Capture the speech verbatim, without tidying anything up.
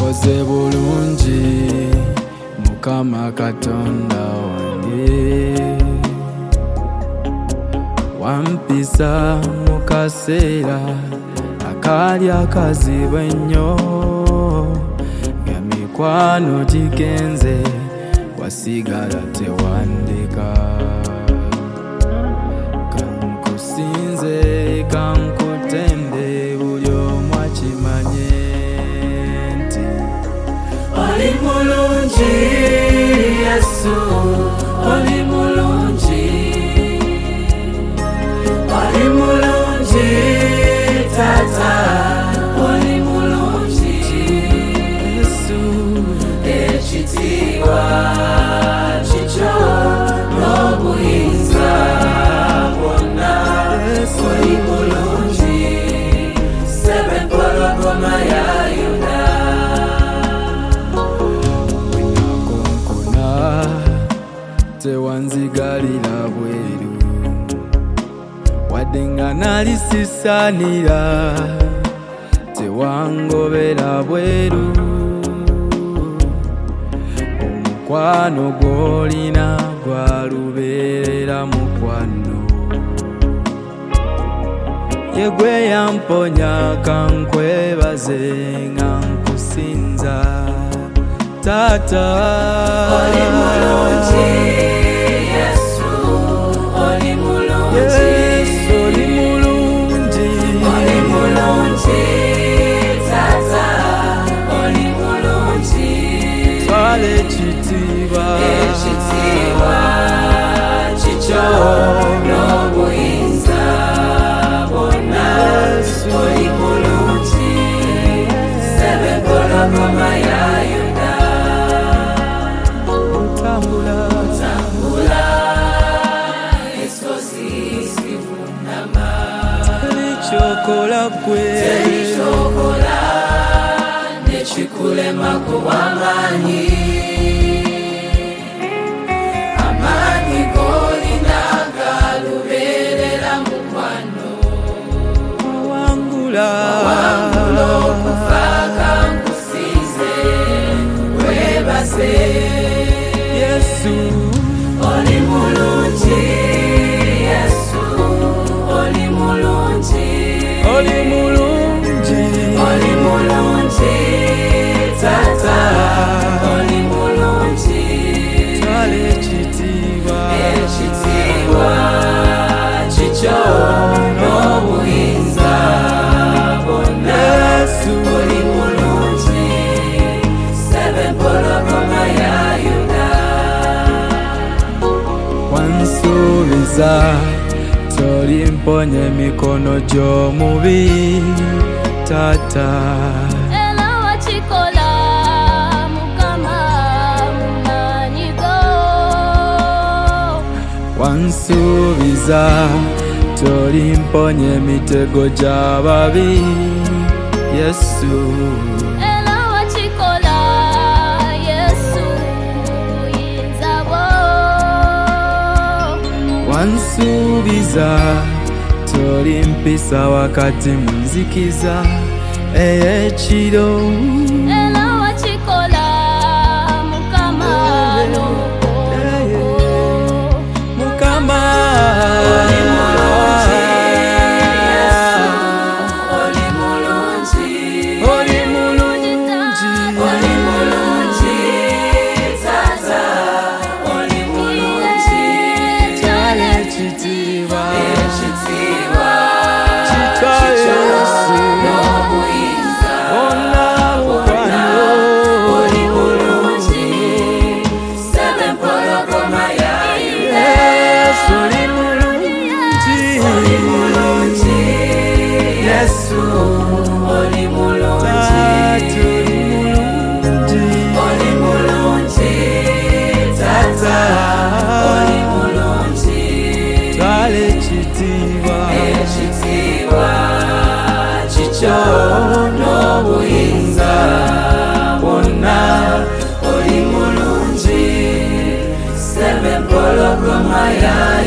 Okoze bulungi Mukama Katonda wange, wampisa mu kaseera akali akazibu ennyo, ng'emikwano gigenze wasigala tewandeka. Kankusinze kankutende buli omu akimanye nti oli mulungi Yesu, oli mulungi, oli mulungi Tata, oli mulungi Yesu, ekitiibwa kikyo n'obuyinza bwonna, oli mulungi ssebe empologoma ya Yuda. Bwenakonkona tewanzigalira bweru, wadde nga nali sisaanira tewangobera bweru. Omukwano gw'olina gwalubeerera mukwano, ye gwe yamponya kankwebaze nga nkusinza Tata. Oli mulungi Yesu, oli mulungi Yesu, oli mulungi, oli mulungi Tata, oli mulungi, twala ekitiibwa ekitiibwa kikyo n'obuyinza bwonna, oli mulungi ssebe empologoma ya Yuda. Tambula, Tambula ensozi zivunama, ekyokola ggwe ekyokola nekikulema kuw'amaanyi. Amaanyi g'olina galubeerera mukwano, wangula wangula okufa kankusiize weebase. Yesu, Oli mulungi Yesu, oli mulungi, oli mulungi, oli mulungi Tata, oli mulungi, twala ekitiibwa ekitiibwa kikyo n'obuyinza bwonna, Yesu, oli mulungi ssebe empologoma ya Yuda. wansuubiza tolimponya emikono gy'omubi Tata. Era wakikola Mukama mumaanyi go, wansuubiza tolimponya emitego gy'ababi Yesu. era wakikola Yesu buyinza bwo, Wansuubiza tolimpisa wakati mu nzikiza ey'ekiro, era wakikola Mukama n'omukono gwo. Mukama Oli mulungi Yesu, oli mulungi, oli mulungi, oli mulungi Tata, oli mulungi, twala ekitiibwa ekitiibwa kitwa kikyo Yesu, n'obuyinza bwonna bukwano, oli mulungi ssebe empologoma ya Yuda. Yesu, oli mulungi, Oli mulungi Yesu, oli mulungi, Tata, oli mulungi, oli mulungi Tata, oli mulungi, twala ekitiibwa ekitiibwa kikyo n'obuyinza bwonna, oli mulungi ssebe empologoma ya